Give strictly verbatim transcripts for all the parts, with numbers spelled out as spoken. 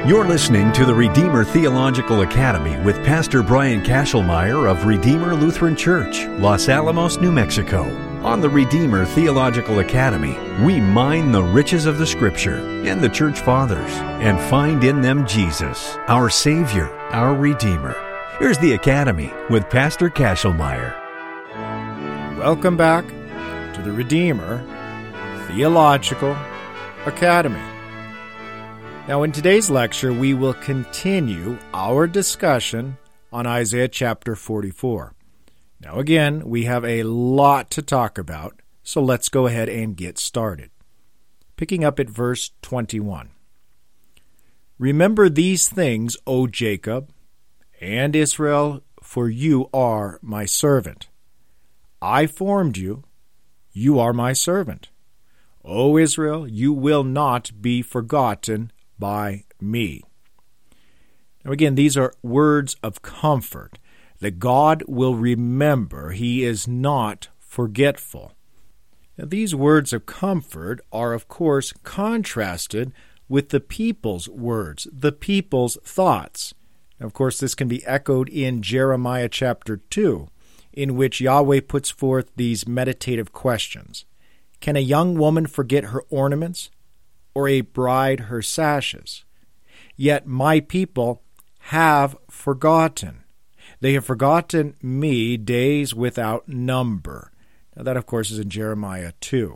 You're listening to the Redeemer Theological Academy with Pastor Brian Kashelmeyer of Redeemer Lutheran Church, Los Alamos, New Mexico. On the Redeemer Theological Academy, we mine the riches of the Scripture and the Church Fathers and find in them Jesus, our Savior, our Redeemer. Here's the Academy with Pastor Kashelmeyer. Welcome back to the Redeemer Theological Academy. Now, in today's lecture, we will continue our discussion on Isaiah chapter forty-four. Now, again, we have a lot to talk about, so let's go ahead and get started. Picking up at verse twenty-one. Remember these things, O Jacob and Israel, for you are my servant. I formed you, you are my servant. O Israel, you will not be forgotten by me. Now again, these are words of comfort that God will remember. He is not forgetful. Now, these words of comfort are, of course, contrasted with the people's words, the people's thoughts. Now, of course, this can be echoed in Jeremiah chapter two, in which Yahweh puts forth these meditative questions. Can a young woman forget her ornaments, or a bride her sashes? Yet my people have forgotten. They have forgotten me days without number. Now that, of course, is in Jeremiah two.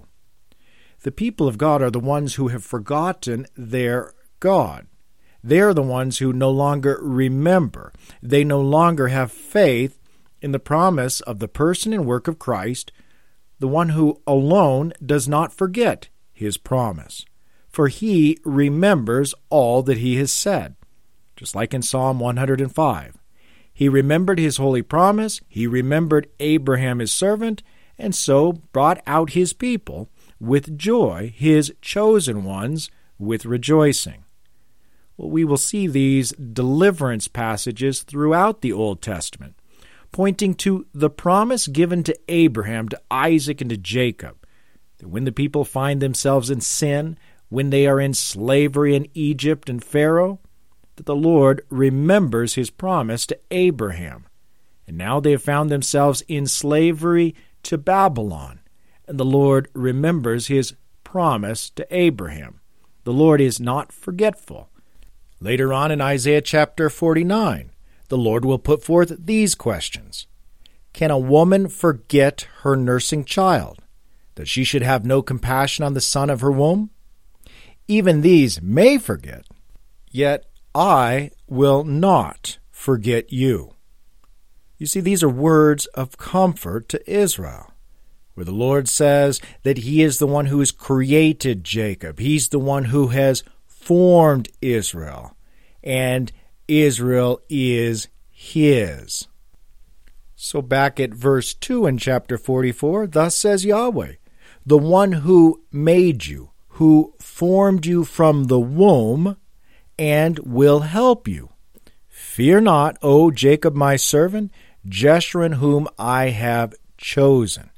The people of God are the ones who have forgotten their God. They are the ones who no longer remember. They no longer have faith in the promise of the person and work of Christ, the one who alone does not forget his promise. For he remembers all that he has said. Just like in Psalm one hundred five. He remembered his holy promise, he remembered Abraham his servant, and so brought out his people with joy, his chosen ones with rejoicing. Well, we will see these deliverance passages throughout the Old Testament, pointing to the promise given to Abraham, to Isaac, and to Jacob, that when the people find themselves in sin, when they are in slavery in Egypt and Pharaoh, that the Lord remembers his promise to Abraham. And now they have found themselves in slavery to Babylon, and the Lord remembers his promise to Abraham. The Lord is not forgetful. Later on in Isaiah chapter forty-nine, the Lord will put forth these questions. Can a woman forget her nursing child, that she should have no compassion on the son of her womb? Even these may forget, yet I will not forget you. You see, these are words of comfort to Israel, where the Lord says that he is the one who has created Jacob. He's the one who has formed Israel, and Israel is his. So back at verse two in chapter forty-four, thus says Yahweh, the one who made you, who formed you from the womb, and will help you. Fear not, O Jacob my servant, Jeshurun whom I have chosen.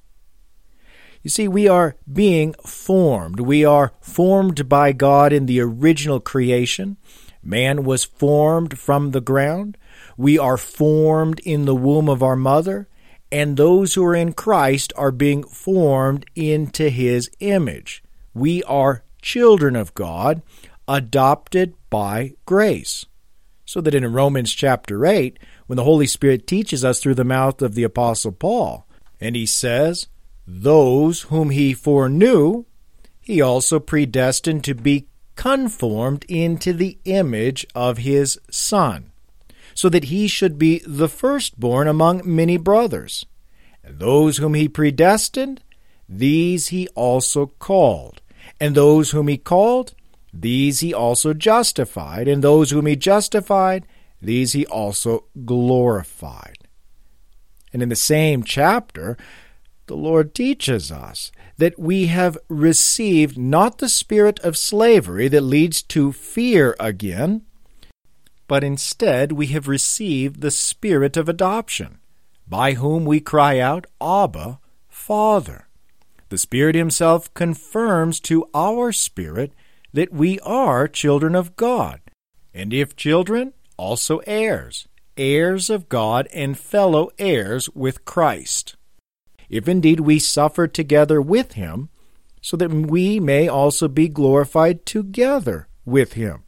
You see, we are being formed. We are formed by God in the original creation. Man was formed from the ground. We are formed in the womb of our mother, and those who are in Christ are being formed into his image. We are children of God, adopted by grace. So that in Romans chapter eight, when the Holy Spirit teaches us through the mouth of the Apostle Paul, and he says, those whom he foreknew, he also predestined to be conformed into the image of his Son, so that he should be the firstborn among many brothers. And those whom he predestined, these he also called. And those whom he called, these he also justified. And those whom he justified, these he also glorified. And in the same chapter, the Lord teaches us that we have received not the spirit of slavery that leads to fear again, but instead we have received the spirit of adoption, by whom we cry out, Abba, Father. The Spirit himself confirms to our spirit that we are children of God. and if children, also heirs, heirs of God and fellow heirs with Christ. If indeed we suffer together with him, so that we may also be glorified together with him.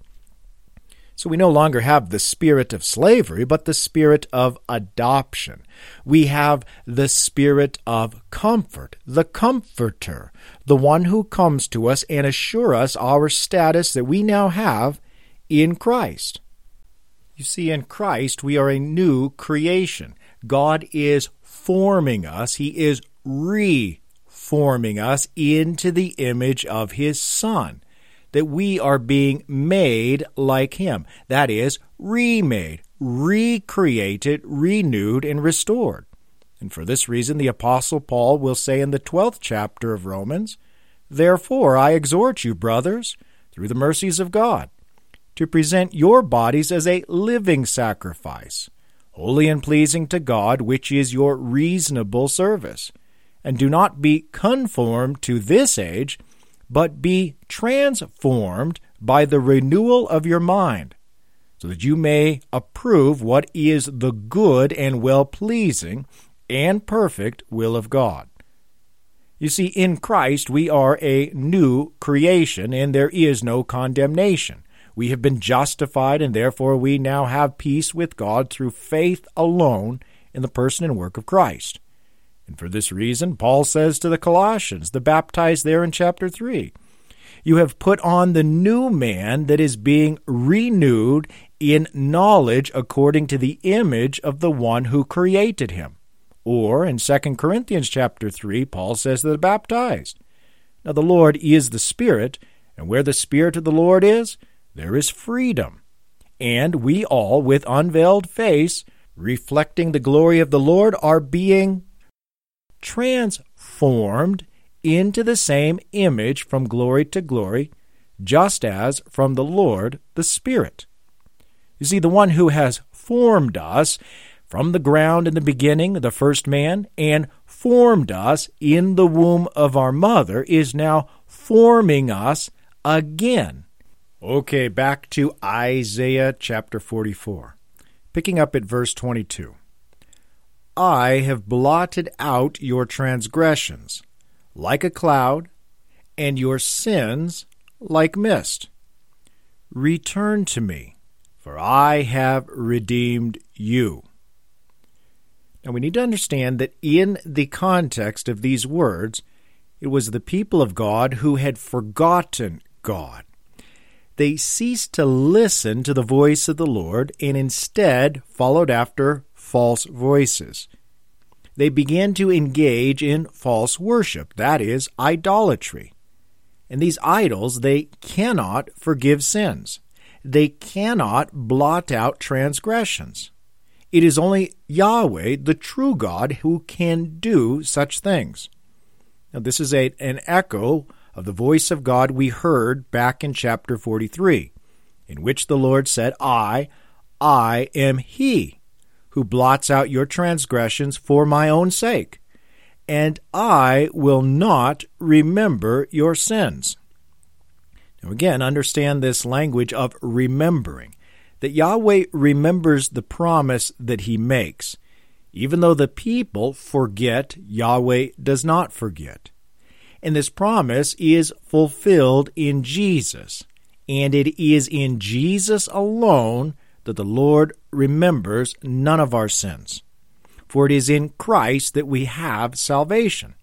So we no longer have the spirit of slavery, but the spirit of adoption. We have the spirit of comfort, the comforter, the one who comes to us and assures us our status that we now have in Christ. You see, in Christ we are a new creation. God is forming us. He is reforming us into the image of his Son, that we are being made like him. That is, remade, recreated, renewed, and restored. And for this reason, the Apostle Paul will say in the twelfth chapter of Romans, "Therefore I exhort you, brothers, through the mercies of God, to present your bodies as a living sacrifice, holy and pleasing to God, which is your reasonable service. And do not be conformed to this age, but be transformed by the renewal of your mind, so that you may approve what is the good and well-pleasing and perfect will of God." You see, in Christ we are a new creation, and there is no condemnation. We have been justified, and therefore we now have peace with God through faith alone in the person and work of Christ. And for this reason, Paul says to the Colossians, the baptized there in chapter three, "You have put on the new man that is being renewed in knowledge according to the image of the one who created him." Or in Second Corinthians chapter three, Paul says to the baptized, "Now the Lord is the Spirit, and where the Spirit of the Lord is, there is freedom. And we all, with unveiled face, reflecting the glory of the Lord, are being transformed into the same image from glory to glory, just as from the Lord the Spirit." You see, the one who has formed us from the ground in the beginning, the first man, and formed us in the womb of our mother, is now forming us again. Okay, back to Isaiah chapter forty-four, picking up at verse twenty-two. "I have blotted out your transgressions like a cloud, and your sins like mist. Return to me, for I have redeemed you." Now we need to understand that in the context of these words, it was the people of God who had forgotten God. They ceased to listen to the voice of the Lord and instead followed after false voices. They began to engage in false worship, that is, idolatry. And these idols, they cannot forgive sins. They cannot blot out transgressions. It is only Yahweh, the true God, who can do such things. Now, this is a, an echo of the voice of God we heard back in chapter forty-three, in which the Lord said, I, I am He who blots out your transgressions for my own sake, and I will not remember your sins. Now again, understand this language of remembering, that Yahweh remembers the promise that He makes. Even though the people forget, Yahweh does not forget. And this promise is fulfilled in Jesus, and it is in Jesus alone that the Lord remembers none of our sins. For it is in Christ that we have salvation.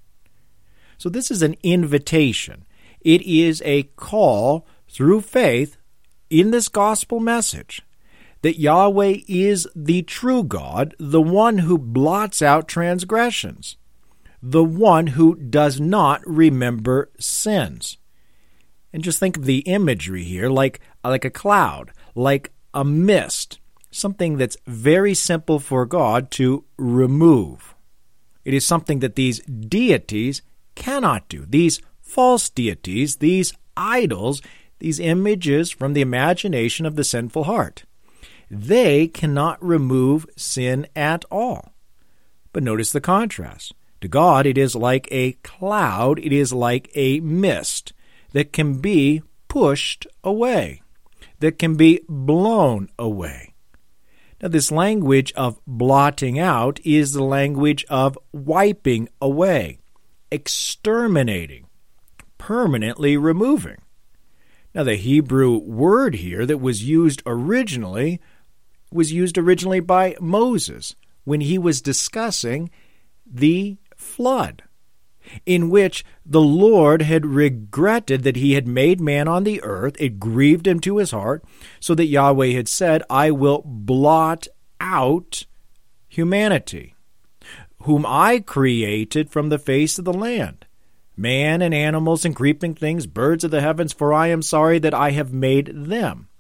So this is an invitation. It is a call through faith in this gospel message that Yahweh is the true God, the one who blots out transgressions, the one who does not remember sins. And just think of the imagery here, like, like a cloud, like a mist, something that's very simple for God to remove. It is something that these deities cannot do. These false deities, these idols, these images from the imagination of the sinful heart. They cannot remove sin at all. But notice the contrast. To God, it is like a cloud, it is like a mist that can be pushed away. that can be blown away. Now, this language of blotting out is the language of wiping away, exterminating, permanently removing. Now, the Hebrew word here that was used originally was used originally by Moses when he was discussing the flood, in which the Lord had regretted that he had made man on the earth. It grieved him to his heart, so that Yahweh had said, I will blot out humanity, whom I created from the face of the land, man and animals and creeping things, birds of the heavens, for I am sorry that I have made them.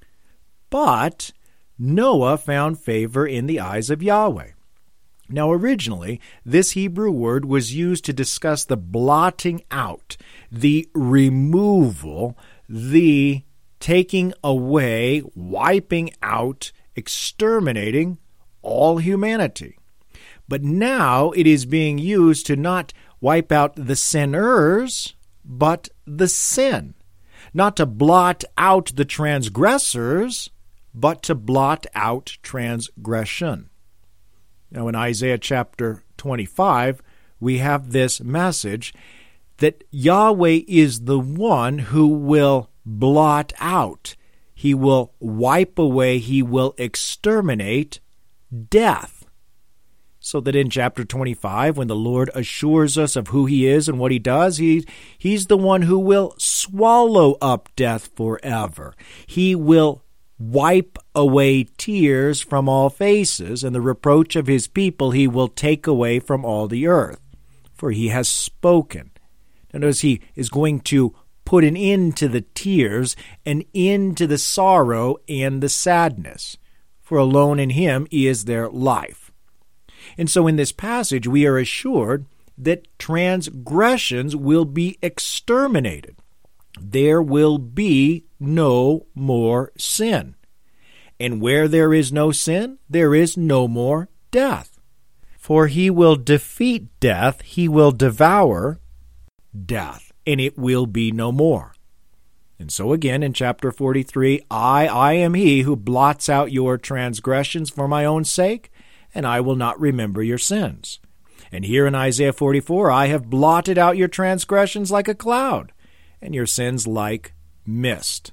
But Noah found favor in the eyes of Yahweh. Now, originally, this Hebrew word was used to discuss the blotting out, the removal, the taking away, wiping out, exterminating all humanity. But now it is being used to not wipe out the sinners, but the sin. Not to blot out the transgressors, but to blot out transgression. Now, in Isaiah chapter twenty-five, we have this message that Yahweh is the one who will blot out. He will wipe away, he will exterminate death. So that in chapter twenty-five, when the Lord assures us of who he is and what he does, he, he's the one who will swallow up death forever. He will wipe away tears from all faces, and the reproach of his people he will take away from all the earth. For he has spoken. Notice he is going to put an end to the tears, an end to the sorrow and the sadness. For alone in him is there life. And so in this passage we are assured that transgressions will be exterminated. There will be no more sin. And where there is no sin, there is no more death. For he will defeat death, he will devour death, and it will be no more. And so again in chapter forty-three, I, I am he who blots out your transgressions for my own sake, and I will not remember your sins. And here in Isaiah forty-four, I have blotted out your transgressions like a cloud, and your sins like mist.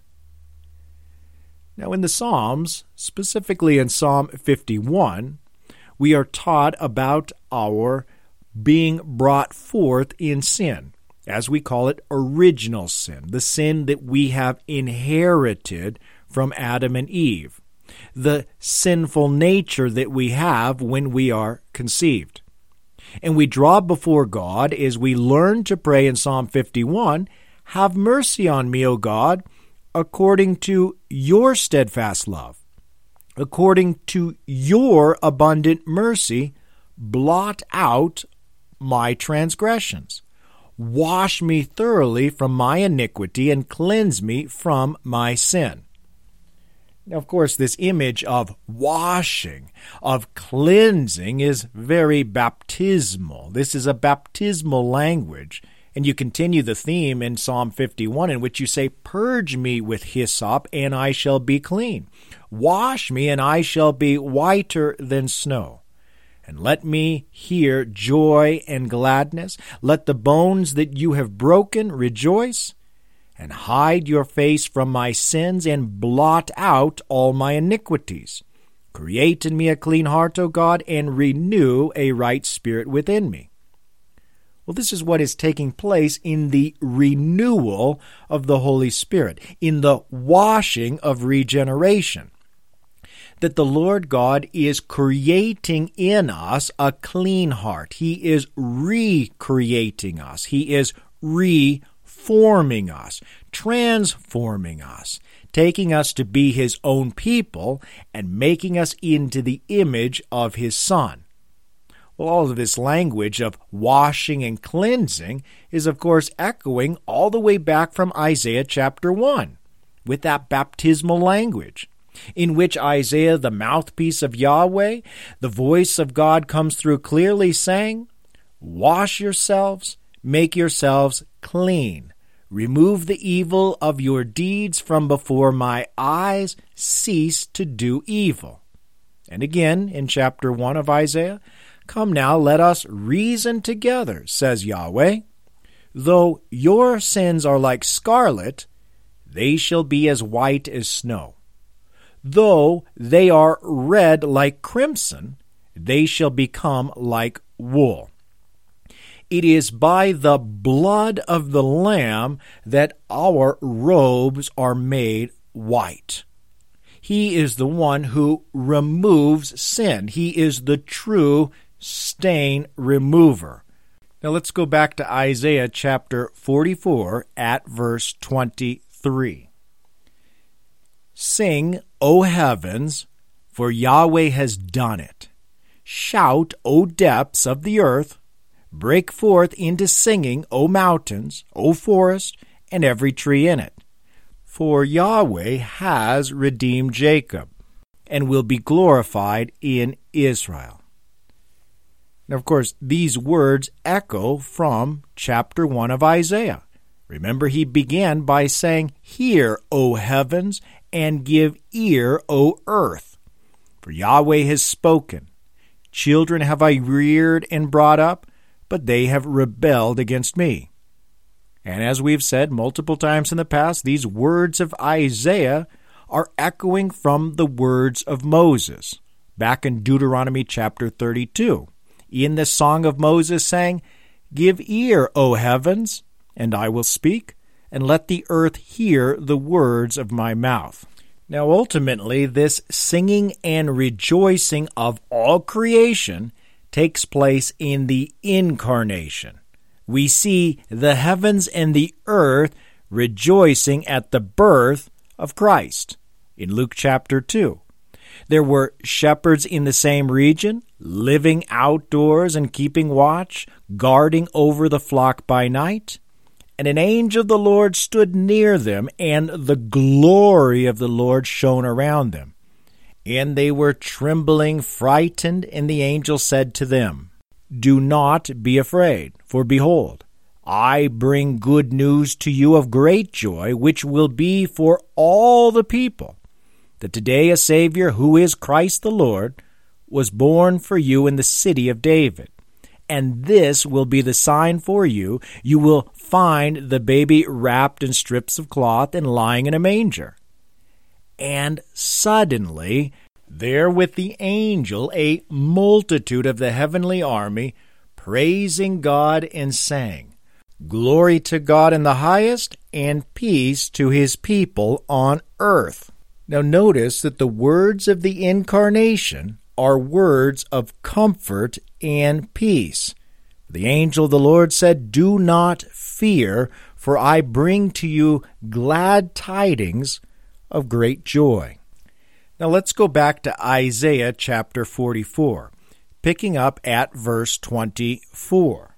Now in the Psalms, specifically in Psalm fifty-one, we are taught about our being brought forth in sin, as we call it original sin, the sin that we have inherited from Adam and Eve, the sinful nature that we have when we are conceived. And we draw before God as we learn to pray in Psalm fifty-one, have mercy on me, O God, according to your steadfast love, according to your abundant mercy, blot out my transgressions. Wash me thoroughly from my iniquity and cleanse me from my sin. Now, of course, this image of washing, of cleansing is very baptismal. This is a baptismal language. And you continue the theme in Psalm fifty-one, in which you say, purge me with hyssop, and I shall be clean. Wash me, and I shall be whiter than snow. And let me hear joy and gladness. Let the bones that you have broken rejoice. And hide your face from my sins, and blot out all my iniquities. Create in me a clean heart, O God, and renew a right spirit within me. Well, this is what is taking place in the renewal of the Holy Spirit, in the washing of regeneration. That the Lord God is creating in us a clean heart. He is recreating us. He is reforming us, transforming us, taking us to be His own people and making us into the image of His Son. Well, all of this language of washing and cleansing is, of course, echoing all the way back from Isaiah chapter one, with that baptismal language, in which Isaiah, the mouthpiece of Yahweh, the voice of God comes through clearly saying, wash yourselves, make yourselves clean, Remove the evil of your deeds from before my eyes. Cease to do evil. And again, in chapter one of Isaiah, come now, let us reason together, says Yahweh. Though your sins are like scarlet, they shall be as white as snow. Though they are red like crimson, they shall become like wool. It is by the blood of the Lamb that our robes are made white. He is the one who removes sin. He is the true stain remover. Now let's go back to Isaiah chapter forty-four at verse twenty-three. Sing, O heavens, for Yahweh has done it. Shout, O depths of the earth. Break forth into singing, O mountains, O forest, and every tree in it. For Yahweh has redeemed Jacob, and will be glorified in Israel. Now, of course, these words echo from chapter one of Isaiah. Remember, he began by saying, Hear, O heavens, and give ear, O earth. For Yahweh has spoken. Children have I reared and brought up, but they have rebelled against me. And as we've said multiple times in the past, these words of Isaiah are echoing from the words of Moses, back in Deuteronomy chapter thirty-two. In the Song of Moses saying, Give ear, O heavens, and I will speak, and let the earth hear the words of my mouth. Now ultimately, this singing and rejoicing of all creation takes place in the incarnation. We see the heavens and the earth rejoicing at the birth of Christ in Luke chapter two. There were shepherds in the same region, living outdoors and keeping watch, guarding over the flock by night. And an angel of the Lord stood near them, and the glory of the Lord shone around them. And they were trembling, frightened, and the angel said to them, Do not be afraid, for behold, I bring good news to you of great joy, which will be for all the people, that today a Savior, who is Christ the Lord, was born for you in the city of David. And this will be the sign for you. You will find the baby wrapped in strips of cloth and lying in a manger. And suddenly, there with the angel, a multitude of the heavenly army, praising God and saying, Glory to God in the highest, and peace to his people on earth. Now notice that the words of the incarnation are words of comfort and peace. The angel of the Lord said, Do not fear, for I bring to you glad tidings of great joy. Now let's go back to Isaiah chapter forty-four, picking up at verse twenty-four.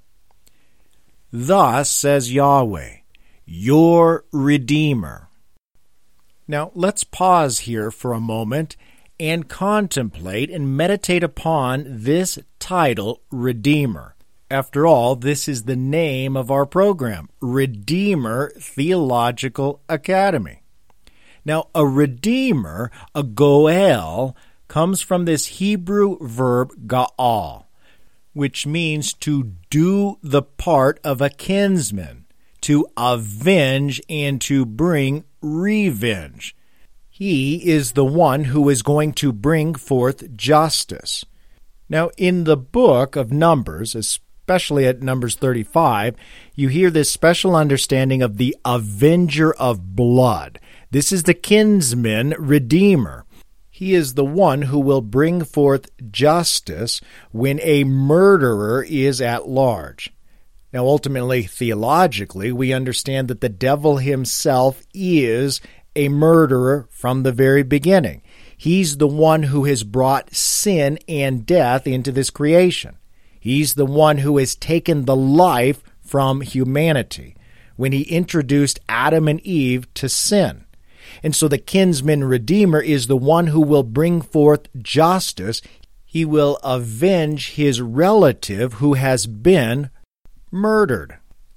Thus says Yahweh, your Redeemer. Now let's pause here for a moment and contemplate and meditate upon this title, Redeemer. After all, this is the name of our program, Redeemer Theological Academy. Now, a redeemer, a goel, comes from this Hebrew verb ga'al, which means to do the part of a kinsman, to avenge and to bring revenge. He is the one who is going to bring forth justice. Now, in the book of Numbers, especially at Numbers thirty-five, you hear this special understanding of the avenger of blood. This is the kinsman redeemer. He is the one who will bring forth justice when a murderer is at large. Now, ultimately, theologically, we understand that the devil himself is a murderer from the very beginning. He's the one who has brought sin and death into this creation. He's the one who has taken the life from humanity when he introduced Adam and Eve to sin. And so the kinsman redeemer is the one who will bring forth justice. He will avenge his relative who has been murdered.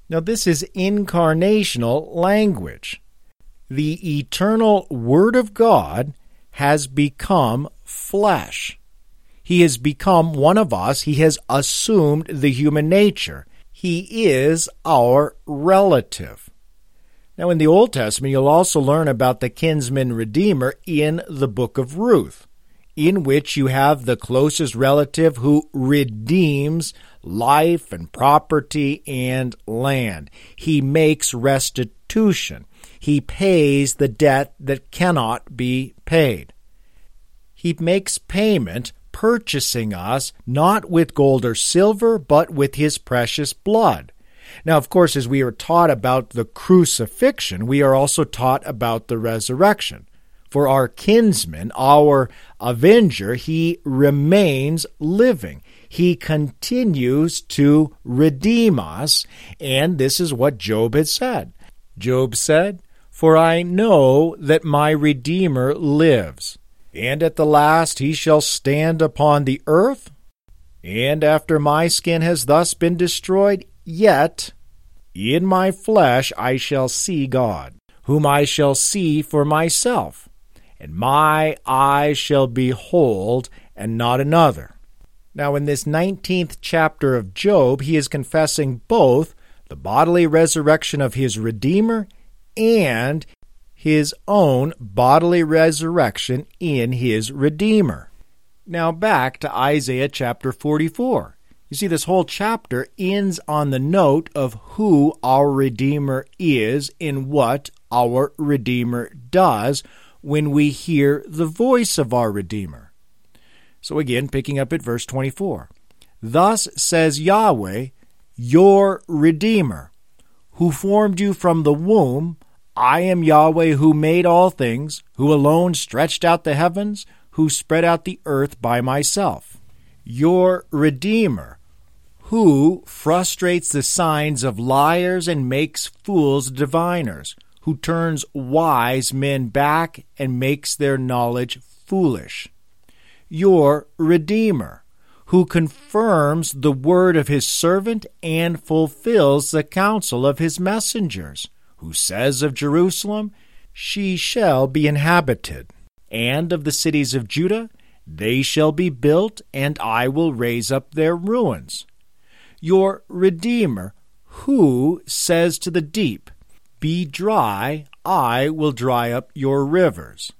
Now, this is incarnational language. The eternal Word of God has become flesh. He has become one of us. He has assumed the human nature. He is our relative. Now, in the Old Testament, you'll also learn about the kinsman redeemer in the book of Ruth, in which you have the closest relative who redeems life and property and land. He makes restitution. He pays the debt that cannot be paid. He makes payment, purchasing us not with gold or silver, but with his precious blood. Now, of course, as we are taught about the crucifixion, we are also taught about the resurrection. For our kinsman, our avenger, he remains living. He continues to redeem us, and this is what Job had said. Job said, "For I know that my Redeemer lives, and at the last he shall stand upon the earth, and after my skin has thus been destroyed, yet in my flesh I shall see God, whom I shall see for myself. And my eyes shall behold, and not another." Now, in this nineteenth chapter of Job, he is confessing both the bodily resurrection of his Redeemer and his own bodily resurrection in his Redeemer. Now, back to Isaiah chapter forty-four. You see, this whole chapter ends on the note of who our Redeemer is and what our Redeemer does when we hear the voice of our Redeemer. So again, picking up at verse twenty-four. "Thus says Yahweh, your Redeemer, who formed you from the womb. I am Yahweh who made all things, who alone stretched out the heavens, who spread out the earth by myself. Your Redeemer, who frustrates the signs of liars and makes fools diviners, who turns wise men back and makes their knowledge foolish. Your Redeemer, who confirms the word of his servant and fulfills the counsel of his messengers, who says of Jerusalem, she shall be inhabited, and of the cities of Judah, they shall be built, and I will raise up their ruins. Your Redeemer, who says to the deep, be dry, I will dry up your rivers.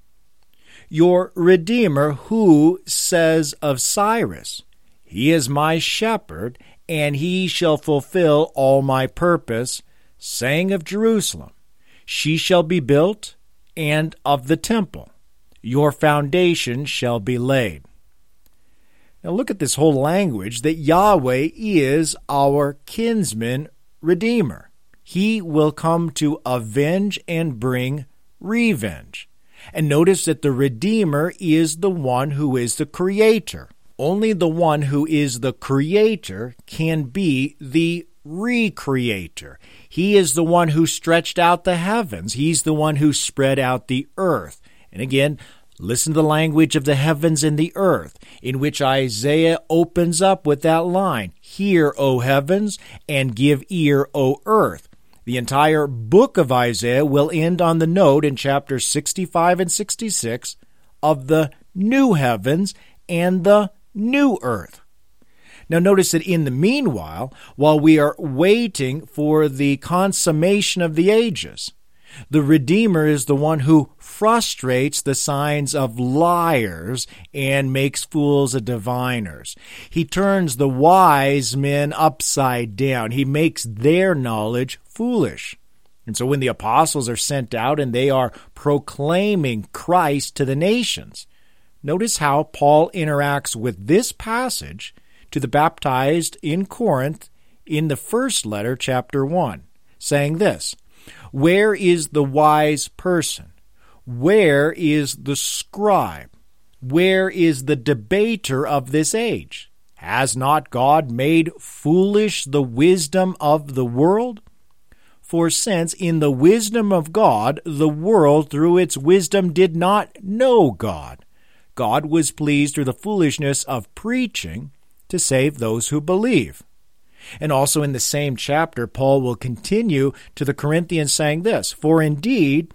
Your Redeemer, who says of Cyrus, he is my shepherd, and he shall fulfill all my purpose, saying of Jerusalem, she shall be built, and of the temple, your foundation shall be laid. Now look at this whole language that Yahweh is our kinsman redeemer. He will come to avenge and bring revenge. And notice that the Redeemer is the one who is the Creator. Only the one who is the Creator can be the Recreator. He is the one who stretched out the heavens. He's the one who spread out the earth. And again, listen to the language of the heavens and the earth, in which Isaiah opens up with that line, hear, O heavens, and give ear, O earth. The entire book of Isaiah will end on the note in chapters sixty-five and sixty-six of the new heavens and the new earth. Now notice that in the meanwhile, while we are waiting for the consummation of the ages, the Redeemer is the one who frustrates the signs of liars and makes fools of diviners. He turns the wise men upside down. He makes their knowledge foolish. And so when the apostles are sent out and they are proclaiming Christ to the nations, notice how Paul interacts with this passage to the baptized in Corinth in the first letter, chapter one, saying this, where is the wise person? Where is the scribe? Where is the debater of this age? Has not God made foolish the wisdom of the world? For since in the wisdom of God, the world through its wisdom did not know God, God was pleased through the foolishness of preaching to save those who believe. And also in the same chapter, Paul will continue to the Corinthians saying this, "For indeed,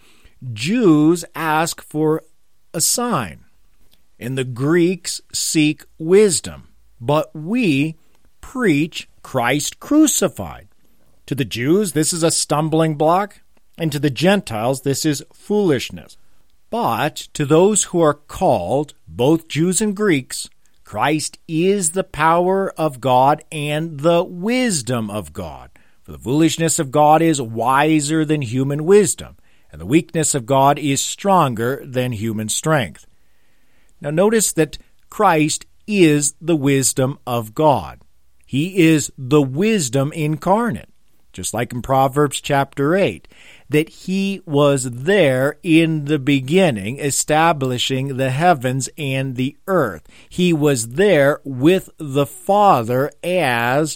Jews ask for a sign, and the Greeks seek wisdom, but we preach Christ crucified. To the Jews, this is a stumbling block, and to the Gentiles, this is foolishness. But to those who are called, both Jews and Greeks, Christ is the power of God and the wisdom of God. For the foolishness of God is wiser than human wisdom, and the weakness of God is stronger than human strength." Now notice that Christ is the wisdom of God. He is the wisdom incarnate, just like in Proverbs chapter eight, that he was there in the beginning, establishing the heavens and the earth. He was there with the Father as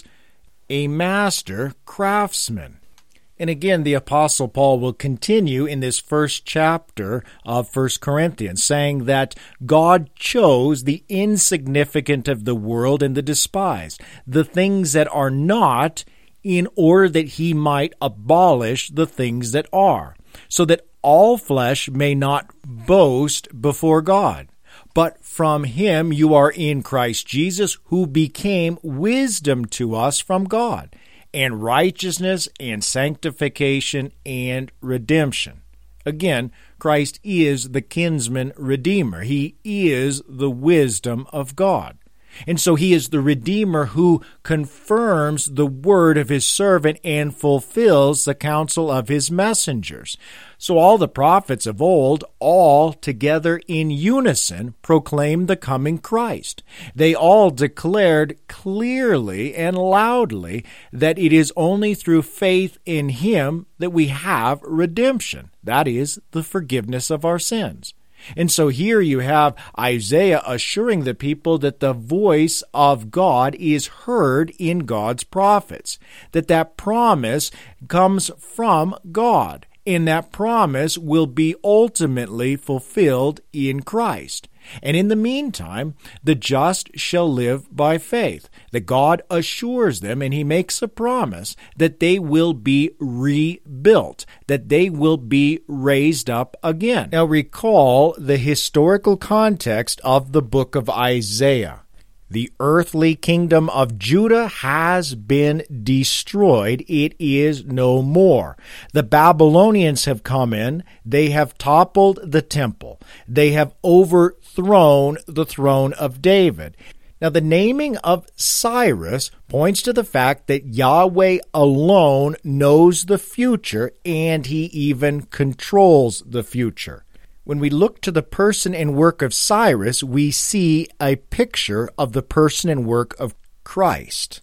a master craftsman. And again, the Apostle Paul will continue in this first chapter of First Corinthians, saying that God chose the insignificant of the world and the despised, the things that are not, in order that he might abolish the things that are, so that all flesh may not boast before God. But from him you are in Christ Jesus, who became wisdom to us from God, and righteousness and sanctification and redemption. Again, Christ is the kinsman redeemer. He is the wisdom of God. And so he is the Redeemer who confirms the word of his servant and fulfills the counsel of his messengers. So all the prophets of old, all together in unison, proclaimed the coming Christ. They all declared clearly and loudly that it is only through faith in him that we have redemption. That is, the forgiveness of our sins. And so here you have Isaiah assuring the people that the voice of God is heard in God's prophets, that that promise comes from God, and that promise will be ultimately fulfilled in Christ. And in the meantime, the just shall live by faith, that God assures them, and he makes a promise that they will be rebuilt, that they will be raised up again. Now recall the historical context of the book of Isaiah. The earthly kingdom of Judah has been destroyed. It is no more. The Babylonians have come in. They have toppled the temple. They have overthrown the throne of David. Now, the naming of Cyrus points to the fact that Yahweh alone knows the future, and he even controls the future. When we look to the person and work of Cyrus, we see a picture of the person and work of Christ.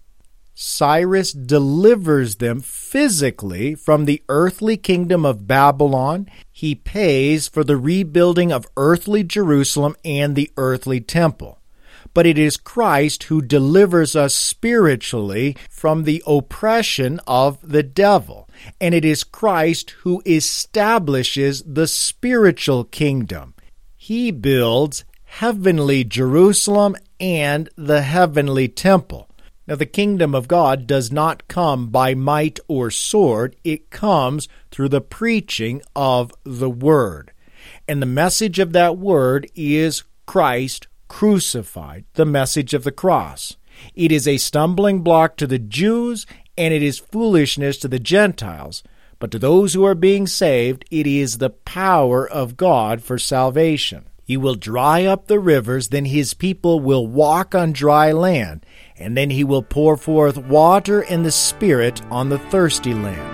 Cyrus delivers them physically from the earthly kingdom of Babylon. He pays for the rebuilding of earthly Jerusalem and the earthly temple. But it is Christ who delivers us spiritually from the oppression of the devil. And it is Christ who establishes the spiritual kingdom. He builds heavenly Jerusalem and the heavenly temple. Now, the kingdom of God does not come by might or sword. It comes through the preaching of the word. And the message of that word is Christ crucified, the message of the cross. It is a stumbling block to the Jews, and it is foolishness to the Gentiles. But to those who are being saved, it is the power of God for salvation. He will dry up the rivers, then his people will walk on dry land, and then he will pour forth water in the Spirit on the thirsty land.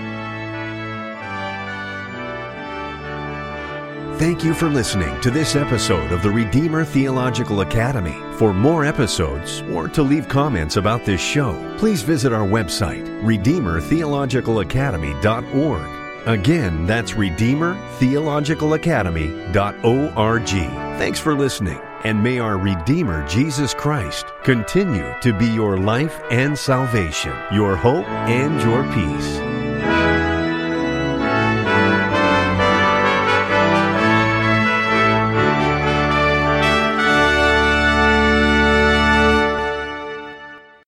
Thank you for listening to this episode of the Redeemer Theological Academy. For more episodes or to leave comments about this show, please visit our website, redeemer theological academy dot org. Again, that's redeemer theological academy dot org. Thanks for listening, and may our Redeemer Jesus Christ continue to be your life and salvation, your hope and your peace.